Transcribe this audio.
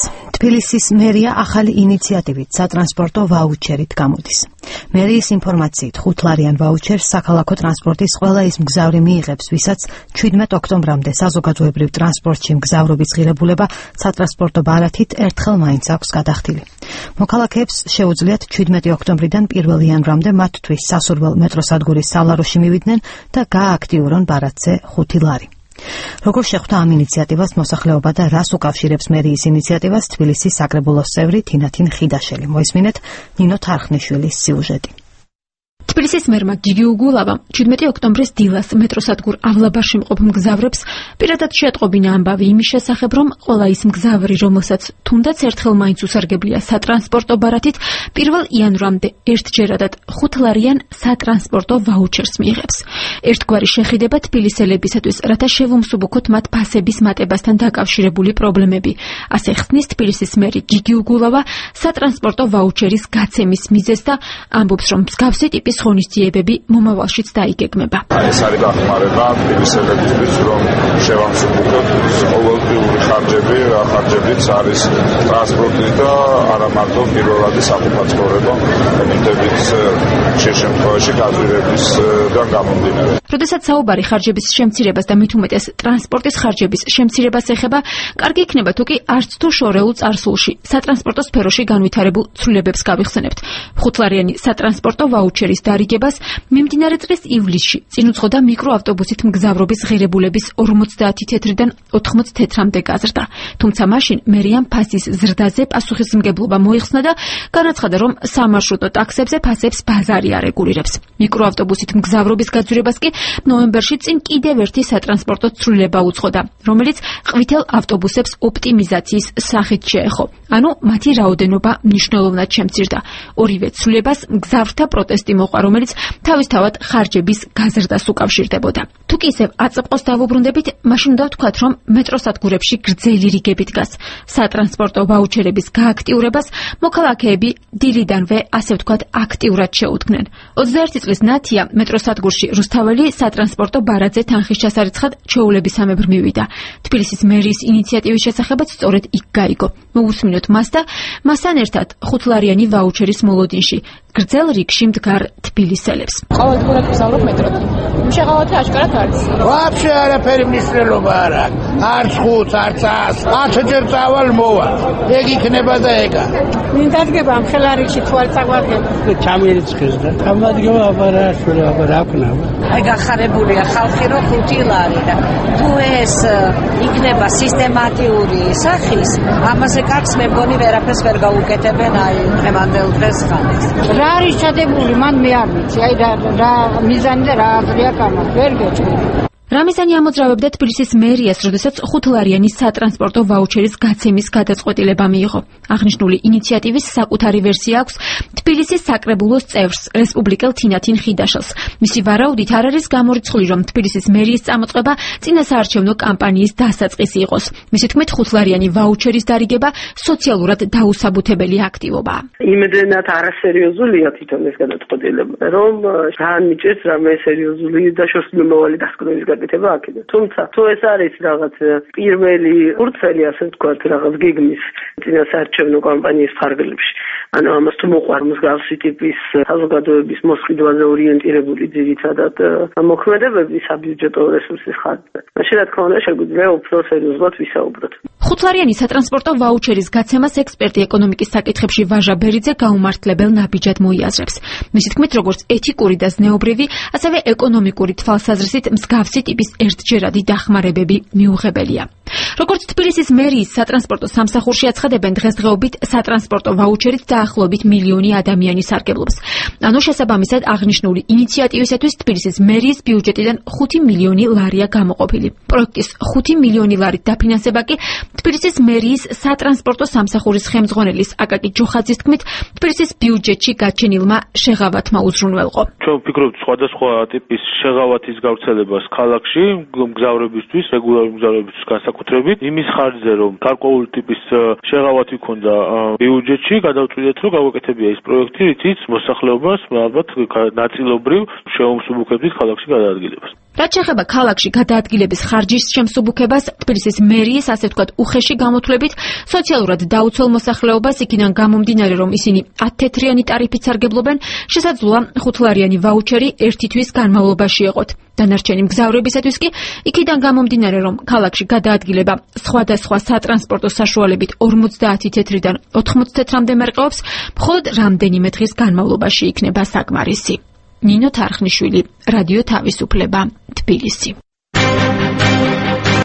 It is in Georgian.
თბილისის მერია ახალი ინიციატივით სატრანსპორტო ვაუჩერით გამოდის. მერიის ინფორმაციით 5 ლარიან ვაუჩერს საქალაქო ტრანსპორტის ყველა ის მგზავრი მიიღებს, ვისაც 17 ოქტომბრამდე საზოგადოებრივ ტრანსპორტში მგზავრობის ღირებულება სატრანსპორტო ბარათით ერთხელ მაინც აქვს გადახდილი. მოქალაქეებს შეუძლიათ 17 ოქტომბრიდან 1 იანვრამდე მათთვის სასურველ მეტროსადგურის სალაროში მივიდნენ და გაააქტიურონ ბარათზე 5 ლარი. Როგორ შეხვდა ამ ინიციატივას მოსახლეობა და რას უკავშირებს მერიის ინიციატივას თბილისის საკრებულოს წევრი თინათინ ხიდაშელი. მოისმინეთ ნინო თარხნიშვილის სიუჟეტი. თბილისის მერმა გიგი უგულავამ 17 ოქტომბრის დილას მეტროსადგურ ავლაბარში მყოფ მგზავრებს პირადად შეატყობინა ამბავი იმის შესახებ, რომ ყველა ის მგზავრი, რომელსაც თუნდაც ერთხელ მაინც უსარგებლია სატრანსპორტო ბარათით, 1 იანვრამდე ერთჯერადად 5 ლარიან სატრანსპორტო ვაუჩერს მიიღებს. ერთგვარი შეხიდება თბილისელებისათვის, რათა შევუმსუბუქოთ მათ ფასების მატებასთან დაკავშირებული პრობლემები. ასე ხსნის თბილისის მერი გიგი უგულავა სატრანსპორტო ვაუჩერის გაცემის მიზეზს და ამბობს, რომ მსგავსი ტიპის ღონისძიებები მომავალშიც დაიგეგმება. ეს არის დახმარება თბილისელებისთვის, რომ შევამსუბუქოთ ყოველდღიური ხარჯები, რა ხარჯებიც არის ტრანსპორტი და არა მარტო პირველადი საფუძვლო, ამიტომაც შე შემთხვევაში გაძვირებისგან გამომდინარე. როდესაც საუბარი ხარჯების შემცირებას და მით უმეტეს ტრანსპორტის ხარჯების შემცირებას ეხება, კარგი იქნება თუ კი არც თუ შორეულ წარსულში სატრანსპორტო სფეროში განვითარებულ ცვლილებებს გავიხსენებთ. 5 ლარიანი სატრანსპორტო ვაუჩერის დარიგებას მიმდინარე წლის ივლისში წინ უძღოდა მიკროავტობუსით მგზავრობის ღირებულების 50 თეთრიდან 80 თეთრამდე გაზრდა. თუმცა მაშინ მერიამ ფასის ზრდაზე პასუხისმგებლობა მოიხსნა და განაცხადა, რომ სამარშრუტო ტაქსებზე ფასებს ბაზარი არეგულირებს. მიკროავტობუსით მგზავრობის გაძვირებას კი ნოემბერში წინ კიდევ ერთი სატრანსპორტო ცვლილება უძღოდა, რომელიც ყვითელ ავტობუსებს ოპტიმიზაციის სახით შეეხო. ანუ მათი რაოდენობა მნიშვნელოვნად შემცირდა. ორივე ცვლილებას მგზავრთა პროტესტი მოყვა, რომელიც თავისთავად ხარჯების გაზრდას უკავშირდებოდა. თუ კი ისევ აწმყოს დავუბრუნდებით, მაშინ უნდა ვთქვათ, რომ მეტროსადგურებში გრძელი რიგები დგას. სატრანსპორტო ვაუჩერების გააქტიურებას მოქალაქეები დილიდანვე, ასე ვთქვათ, აქტიურად შეუდგნენ. 21 წლის ნათია მეტროსადგურში რუსთაველი სატრანსპორტო ბარათზე თანხის ჩასარიცხად ჩვეულებისამებრ მივიდა. თბილისის მერიის ინიციატივის შესახებაც სწორედ იქ გაიგო. მოვუსმინოთ მას და მასთან ერთად 5 ლარიანი ვაუჩერის მოლოდინში გრძელ რიგში მდგარ თბილისელებს. ყოველდღურად ვსაუბრობ მეტროთი. შეღავათი აშკარად არის. ვაფშე არაფერი მნიშვნელობა არ აქვს. არც 5, არც 100. 1000 წავალ მოვალ. ეგ იქნება და ეგა. მინ დადგება ამ ხელარიგში თუ არ წაგვადგება. ჩამირიცხეს და გამადგება აბარა შულა აბარა აკნა. აი გახარებულია ხალხი რომ 5 ლარი და თუ ეს იქნება სისტემატიური სახის, ამაზე კარგს მე მგონი ვერაფერს ვერ გაუკეთებენ აი დღევანდელ დღეს ხალხს. რა არის ჩადებული, მან მე არ ვიცი. აი რა მიზანი და რა აზრი აქვს ამას, ვერ გეჭვი. რა მიზანი ამოძრავებდა თბილისის მერიას, როდესაც 5 ლარიანი სატრანსპორტო ვაუჩერის გაცემის გადაწყვეტილება მიიღო. აღნიშნული ინიციატივის საკუთარი ვერსია აქვს თბილისის საკრებულოს წევრს, რესპუბლიკელ თინათინ ხიდაშელს. მისი ვარაუდით არ არის გამორიცხული, რომ თბილისის მერიის წამოწყება წინასაარჩევნო კამპანიის დასაწყისი იყოს. მისი თქმით, 5 ლარიანი ვაუჩერის დარიგება სოციალურად დაუსაბუთებელი აქტივობაა. იმდენად არასერიოზულია თვითონ ეს გადაწყვეტილება, რომ ძალიან მიჭირს რამე სერიოზული და შორსმომავალი დასკვნების თუმცა თუ ეს არის რაღაც პირველი ფურცელი, ასე ვთქვათ, რაღაც გეგმის წინასაარჩევნო კამპანიის ფარგლებში, ანუ ამას თუ მოყვარ მსგავსი ტიპის საზოგადოების მოსყიდვაზე ორიენტირებული ძირითადად მოქმედებები საბიუჯეტო რესურსის ხარჯზე, მაშინ რა თქმა უნდა შეგვიძლია უფრო სერიოზულად ვისაუბროთ. 5 ლარიანი სატრანსპორტო ვაუჩერის გაცემას ექსპერტი ეკონომიკის საკითხებში ვაჟა ბერიძე გაუმართლებელ ნაბიჯად მოიაზრებს. მისი თქმით, როგორც ეთიკური და ზნეობრივი, ასევე ეკონომიკური თვალსაზრისით მსგავსი ტიპის ერთჯერადი დახმარებები მიუღებელია. როგორც თბილისის მერიის სატრანსპორტო სამსახურში აცხადებენ, დღესდღეობით სატრანსპორტო ვაუჩერით დაახლოებით 1 მილიონი ადამიანი სარგებლობს. ანუ შესაბამისად აღნიშნული ინიციატივისათვის თბილისის მერიის ბიუჯეტიდან 5 მილიონი ლარია გამოყოფილი. პროექტის 5 მილიონი ლარით დაფინანსება კი თბილისის მერიის სატრანსპორტო სამსახურის ხელმძღვანელის აკაკი ჯოხაძის თქმით, თბილისის ბიუჯეტში გაჩენილმა შეღავათმა უზრუნველყო. ჩვენ ვფიქრობთ სხვადასხვა ტიპის შეღავათის გავრცელებას ქალაქში მგზავრებისთვის, რეგულარული მგზავრებისთვის განსაკუთრებით, იმის ხარჯზე, რომ გარკვეული ტიპის შეღავათი ქონდა ბიუჯეტში, გადავწყვიტეთ, რომ გავაკეთებია ის პროექტი, რითიც მოსახლეობას ალბათ ნაწილობრივ შეუმსუბუქებდით ქალაქში გადაადგილებას. რაც შეეხება ქალაქში გადაადგილების ხარჯის შემსუბუქებას, თბილისის მერიის ასე ვთქვათ უხეში გამოთვლებით, სოციალურად დაუცველ მოსახლეობას იქიდან გამომდინარე, რომ ისინი 10 თეთრიანი ტარიფით სარგებლობენ, შესაძლოა 5 ლარიანი ვაუჩერი ერთი თვის განმავლობაში ეყოთ. დანარჩენი მგზავრებისათვის კი იქიდან გამომდინარე, რომ ქალაქში გადაადგილება სხვადასხვა სატრანსპორტო საშუალებით 50 თეთრიდან 80 თეთრამდე მერყეობს, მხოლოდ რამდენიმე დღის განმავლობაში იქნება საკმარისი. ნინო თარხნიშვილი, რადიო თავისუფლება, თბილისი.